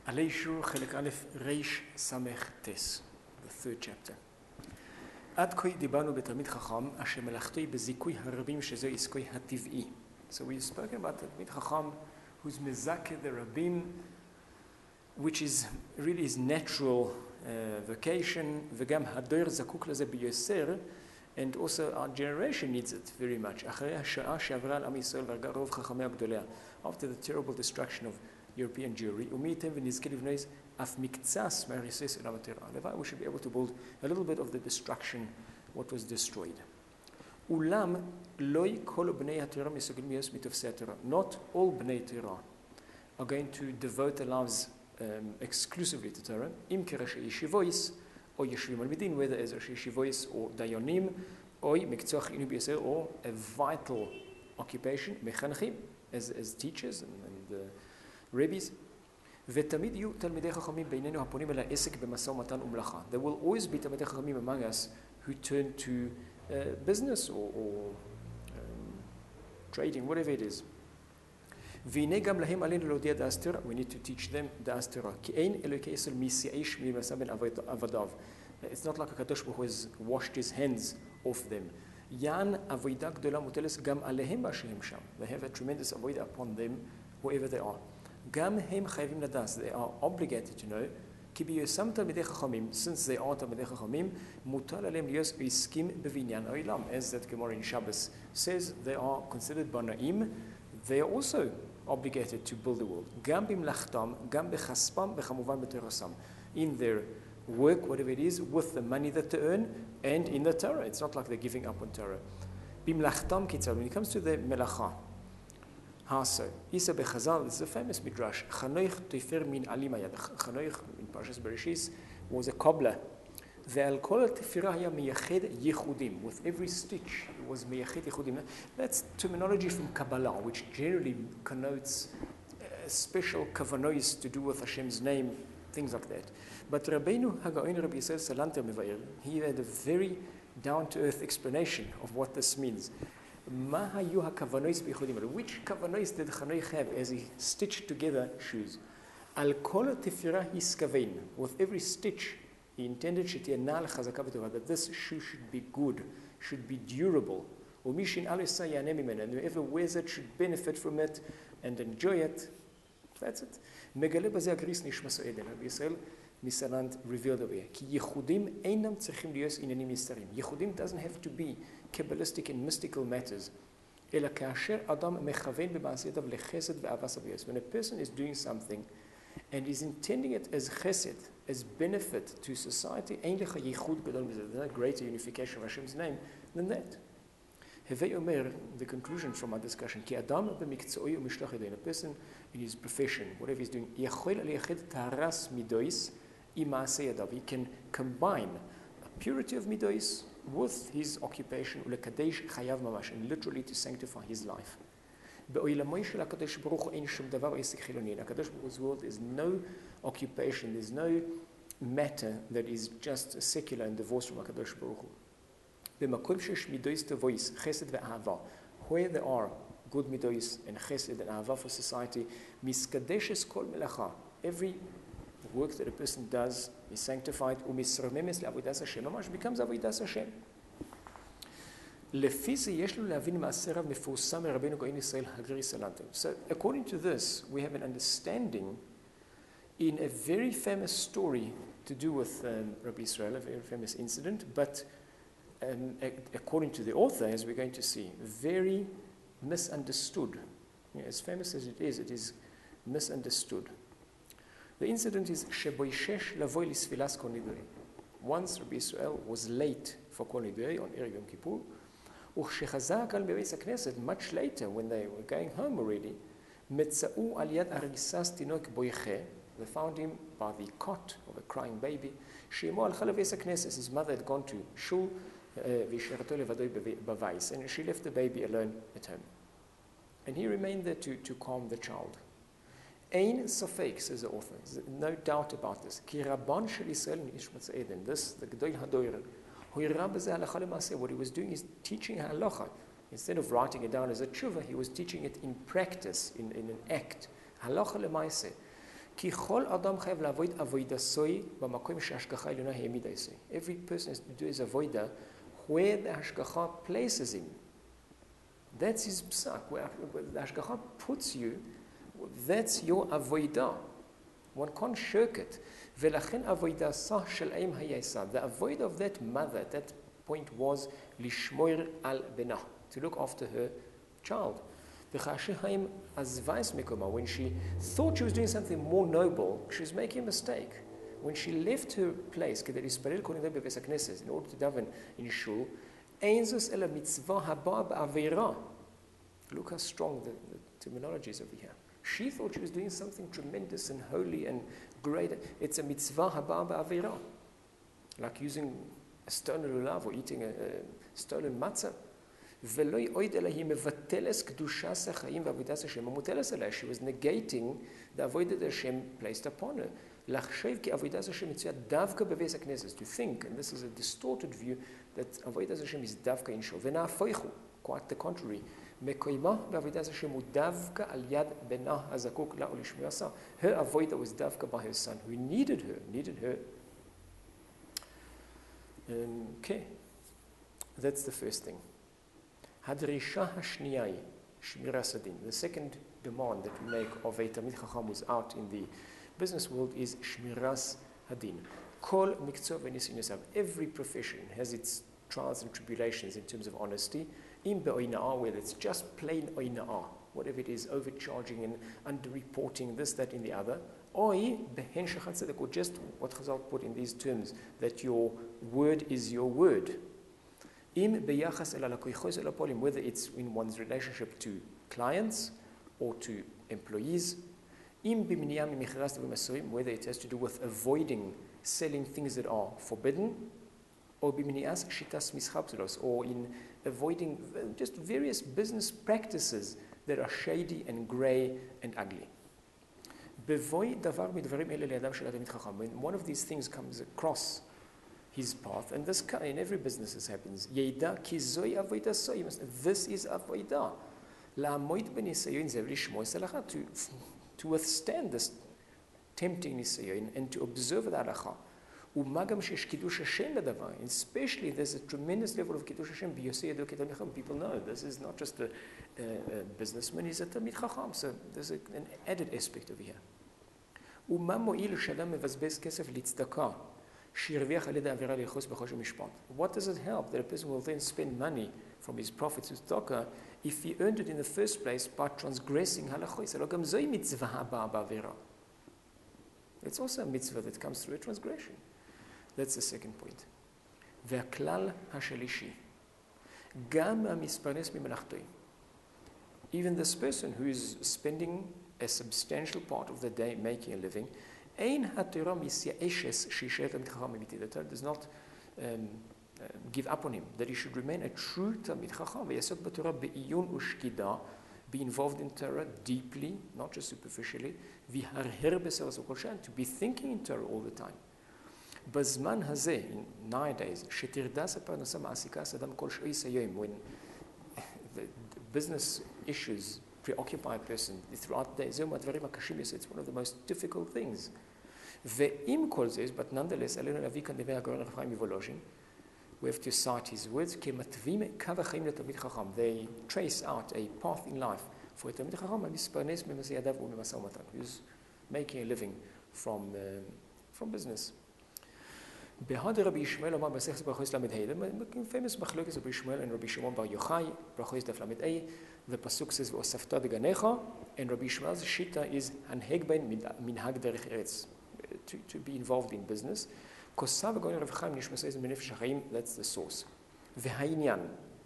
עלי שור חלק א' ריש סמך טס, the third chapter. עד כה דיברנו בתלמיד חכם, אשר מלאכתו היא בזיכוי הרבים שזה עסקוי הטבעי. So we've spoken about תלמיד חכם who's מזכה the רבים, which is really his natural vocation, וגם הדור זקוק לזה ביותר, and also our generation needs it very much. אחרי השעה שעברה על עם ישראל והרגה רוב חכמי הגדוליה, after the terrible destruction of European Jewry, ומי ייתן ונזכה לבנות אף מקצת מהריסס עולם התורה. הלוואי, we should be able to build a little bit of the destruction, what was destroyed. אולם לא כל בני התורה מסוגלים להיות מתופסי התורה. Not all בני תורה are going to devote their lives exclusively to Torah, אם כראשי ישיבויס, או יושבים על מדין, whether as ראשי ישיבויס או דיונים, או מקצוע חינוך בישראל, או a vital occupation, מחנכים, as teachers and rabbis, ותמיד יהיו תלמידי חכמים בינינו הפונים אל העסק במשא ומתן ומלאכה. There will always be תלמידי חכמים among us who turn to business or trading, whatever it is. והנה גם להם עלינו להודיע דאס תורה. We need to teach them דאס תורה. כי אין אלוקי ישראל מסיעי שמי ומסע בין עבדיו. It's not like הקדוש ברוך הוא has washed his hands off them. יען עבודה גדולה מוטלת גם עליהם באשר הם שם. They have a tremendous avoid upon them wherever they are. גם הם חייבים לדעת. They are obligated to know. כי ביוסם תלמידי חכמים, since they are תלמידי חכמים, מוטל עליהם להיות עסקים בבניין העולם. As that Gemara in Shabbos says, they are considered בנאים. They are also obligated to build the world. גם במלאכתם, גם בכספם, וכמובן בתורתם. In their work, whatever it is, with the money that they earn, and in the Torah. It's not like they're giving up on Torah. במלאכתם כיצד, when it comes to the מלאכה, how so? Isa bechazal, this is a famous midrash. Chanoich tefer min alim hayad. Chanoich, in Parshas Bereshis, was a cobbler. ועל כל התפירה היה מייחד ייחודים. With every stitch, it was מייחד ייחודים. That's terminology from Kabbalah, which generally connotes special kavanos to do with Hashem's name, things like that. But Rabbeinu HaGaon Rabbi Yisrael Salanter Mevair, he had a very down-to-earth explanation of what this means. מה היו הכוונות בייחודים האלה? Which כוונות did Chanoich have as he stitched together shoes? על כל התפירה התכוון. With every stitch, he intended שתהיה נעל חזקה וטובה, that this shoe should be good, should be durable. ומי שנעל עשה יענה ממנה, and whoever wears it should benefit from it and enjoy it. That's it. מגלה בזה הגריס נשמסו עדן. רבי ישראל מסלנט revealed over here. כי ייחודים אינם צריכים להיות עניינים מסתרים. ייחודים doesn't have to be Kabbalistic and mystical matters. אלא כאשר אדם מכוון במעשייתיו לחסד ואהבה סביוס. When a person is doing something and is intending it as chesed, as benefit to society, אין לך ייחוד גדול מזה. There's no greater unification of Hashem's name than that. הווי אומר, the conclusion from our discussion, כי אדם במקצועי ומשלח ידיים, a person in his profession, whatever he's doing, יכול לייחד טהרס מידויס עם מעשה ידיו. He can combine a purity of midois with his occupation ולקדש חייו ממש, and literally to sanctify his life. בעולמו של הקדוש ברוך הוא אין שום דבר עסק חילוני. In הקדוש ברוך הוא world there's no occupation, there's no matter that is just secular and divorced from הקדוש ברוך הוא. במקום שיש מידויס טבויס, חסד ואהבה, where there are good midois and chesed and ahava for society, miskadeshes kol melacha. Every work that a person does is sanctified, umisramemes le'avodas Hashem, mamash becomes avodas Hashem. לפי זה יש לו להבין מעשה רב מפורסם מרבנו גאון ישראל הגרי סלנטר. So according to this, we have an understanding in a very famous story to do with Rabbi Israel, a very famous incident, but according to the author, as we're going to see, very misunderstood. As famous as it is misunderstood. The incident is Sheboishesh Lavoi Lisfilas Kol Nidui. Once Rabbi Israel was late for Kol Nidui on Erev Yom Kippur, Uchshechazak al Beis HaKnesset, much later when they were going home already, Metza'u al Yad Arisas Tinok Boiche, they found him by the cot of a crying baby. Shemo al Chalav Beis HaKnesset, his mother had gone to shul, and she left the baby alone at home. And he remained there to calm the child. Ein safek, says the author, there's no doubt about this. Ki Rabban shel Yisrael nishmatz eden. This, the Gedol HaDoiren, what he was doing is teaching halacha. Instead of writing it down as a tshuva, he was teaching it in practice, in an act. Halacha lemaaseh. כי כל אדם חייב לעבוד עבודתו במקום שההשגחה העליונה העמידה אותו. Every person has to do his avodah where the השגחה places him. That's his psak. Where the השגחה puts you, that's your avodah. One can't shirk it. ולכן עבודתה של אם היה עשה. The avodah of that mother at that point was לשמור על בנה, to look after her child. וכאשר האם עזבה את מקומה, when she thought she was doing something more noble, she was making a mistake. When she left her place, כדי להתפלל כל נדבר בבית הכנסת, in order to daven in shul, אין זאת אלא מצווה הבאה בעבירה. Look how strong the terminology is over here. She thought she was doing something tremendous and holy and great. It's a mitzvah haba ba'avira. Like using a stolen lulav or eating a stolen matzah. ולא יעוד אלא היא מבטלת קדושת החיים ועבודת השם המוטלת עליה. She was negating the avodah that Hashem placed upon her. לחשב כי עבודת השם מצויה דווקא בבית הכנסת. To think, and this is a distorted view, that עבודת השם is דווקא in shul. ונהפוך הוא, quite the contrary. מקוימה בעבודת השם הוא דווקא על יד בנה הזקוק לה ולשמוע עשה. Her avodah was דווקא by her son, who needed her. Okay, that's the first thing. הדרישה השנייה היא שמירת הדין. The second demand that we make of a תלמיד חכם who's out in the business world is שמירת הדין. כל מקצוע וניסיון יסב. Every profession has its trials and tribulations in terms of honesty. In be'oina'ah, whether it's just plain oina'ah, whatever it is, overcharging and underreporting, this, that, and the other, or behen shachat tzedek, or just what Chazal put in these terms, that your word is your word. Im beyachas el halakoichos el hapolim, whether it's in one's relationship to clients or to employees. Im b'miniyam michiras tevim asorim, whether it has to do with avoiding selling things that are forbidden, or b'minias shitas mischaptulos, or in avoiding just various business practices that are shady and grey and ugly. When one of these things comes across his path, and this in every business this happens, this is avodah. To withstand this tempting nisayon and to observe the halacha. Especially there's a tremendous level of Kiddush Hashem. People know this is not just a businessman, he's a Talmid Chacham. So there's an added aspect over here. What does it help that a person will then spend money from his profits with tzedakah if he earned it in the first place by transgressing halachos? It's also a mitzvah that comes through a transgression. That's the second point. והכלל השלישי, גם המספרנס ממלאכתו. Even this person who is spending a substantial part of the day making a living, אין התורה מתייאשת שישאר תלמיד חכם אמיתי. The Torah does not give up on him, that he should remain a true תלמיד חכם, ויעסוק בתורה בעיון ושקידה, be involved in Torah deeply, not just superficially, והרהר בסרס וכל שעה, to be thinking in Torah all the time. בזמן הזה, nowadays, שתרדס הפרנסה מעסיקה אדם כל שעות היום, when the business issues preoccupy a person throughout the day, זהו מהדברים הקשים, it's one of the most difficult things. ועם כל זה, but nonetheless, עלינו להביא כאן דבר הגאון הרב חיים מוולוז'ין, we have to cite his words, כמתווים קו החיים לתלמיד חכם. They trace out a path in life for a תלמיד חכם, המספרנס ממעשה ידיו וממשא ומתן, who's making a living from business. בהד רבי ישמעאל אמר במסכת ברכות ל"ה, famous מחלוקת רבי ישמעאל and רבי שמעון בר יוחאי, ברכות דף ל"ה, the pasuk says, "ואוספת דגניך," and רבי ישמעאל's shita is, הנהג בהן מנהג דרך ארץ, to be involved in business. כוסה וגאון רבי חיים נשמע איזה מנפש החיים, that's the source. והעניין,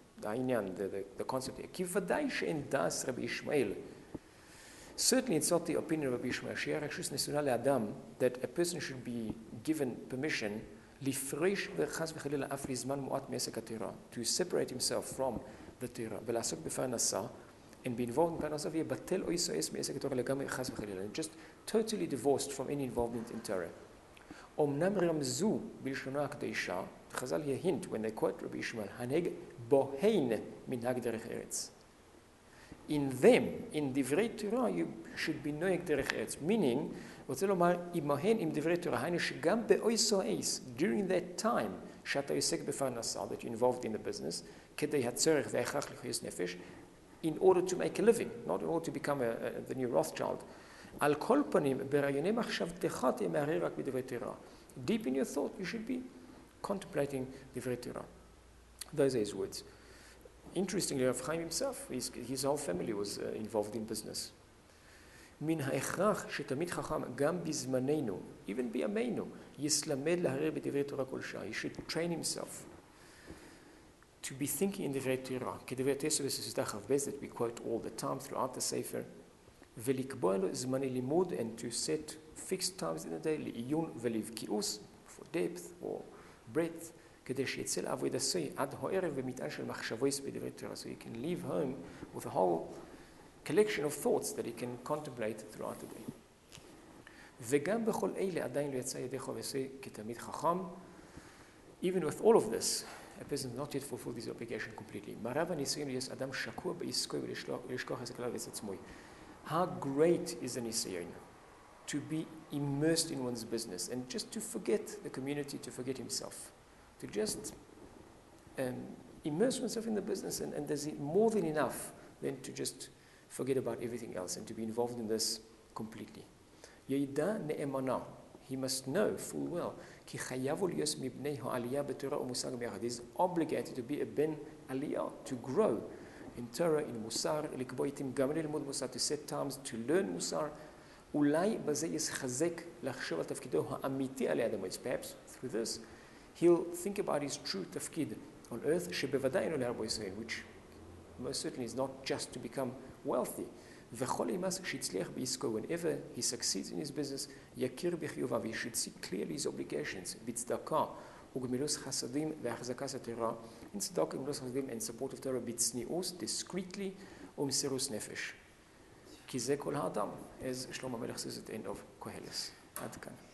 the concept here, כי ודאי שאין דעת רבי ישמעאל. Certainly it's not the opinion of רבי ישמעאל, שיהיה רשות נתונה לאדם, that a person should be given permission לפריש וחס וחלילה אף לזמן מועט מעסק התורה, to separate himself from the תורה, ולעסוק בפרנסה, and be involved in פרנסה, ויבטל או יסועס מעסק התורה לגמרי חס וחלילה, and just totally divorced from any involvement in Torah. אמנם רמזו בלשונו הקדושה, חז"ל here hint when they quote רבי ישמעאל, הנהג בוהן מנהג דרך ארץ. In them, in דברי תורה, you should be נוהג דרך ארץ, meaning רוצה לומר, עמהן עם דברי תורה, היינו שגם באויסו אייס, during that time, שאתה עוסק בפרנסה, that you're involved in the business, כדי הצורך וההכרח לחיות נפש, in order to make a living, not in order to become the new Rothschild. על כל פנים, ברעיוני מחשבתך תהיה מערער רק בדברי תורה. Deep in your thought, you should be contemplating דברי תורה. Those are his words. Interestingly, Rav Chaim himself, his whole family was involved in business. מן ההכרח שתמיד חכם גם בזמננו, even בימינו, יסלמד להרהר בדברי תורה כל שעה. He should train himself to be thinking in דברי תורה. כדברי תורה בספר כ"ב that we quote all the time throughout the Sefer, ולקבוע לו זמני לימוד and to set fixed times in the day לעיון ולבקיעוס, for depth or breadth, כדי שיצא לעבודתו עד הערב במטען של מחשבויס בדברי תורה. So he can leave home with a whole collection of thoughts that he can contemplate throughout the day. וגם בכל אלה עדיין לא יצא ידיך ועשה כתלמיד חכם. Even with all of this, a person has not yet fulfilled his obligation completely. מרב הניסיון להיות אדם שקוע בעסקו ולשכוח את הכלל ואת עצמו. How great is the ניסיון to be immersed in one's business and just to forget the community, to forget himself, to just immerse oneself in the business, and there's more than enough than to just forget about everything else and to be involved in this completely. ידע נאמנה, he must know full well, כי חייב להיות מבני העלייה בתורה ומוסר ביחד. He's obligated to be a ben aliyah, to grow in Torah, in מוסר, לקבוע איתם גם ללמוד מוסר, to set times, to learn מוסר. אולי בזה יחזק לחשוב על תפקידו האמיתי עלי אדמו. Perhaps through this, he'll think about his true תפקיד on earth, שבוודאי אינו להרבו ישראל, which most certainly is not just to become wealthy. וכל אימס שהצליח בעסקו, whenever he succeeds in his business, יכיר בחיוביו, he should see clearly his obligations, בצדקה וגמילוס חסדים והחזקת התורה, in צדקה וגמילוס חסדים and support of Torah, בצניעות, discreetly ומסירות נפש. כי זה כל האדם, as שלמה המלך says at the end of קהלת. עד כאן.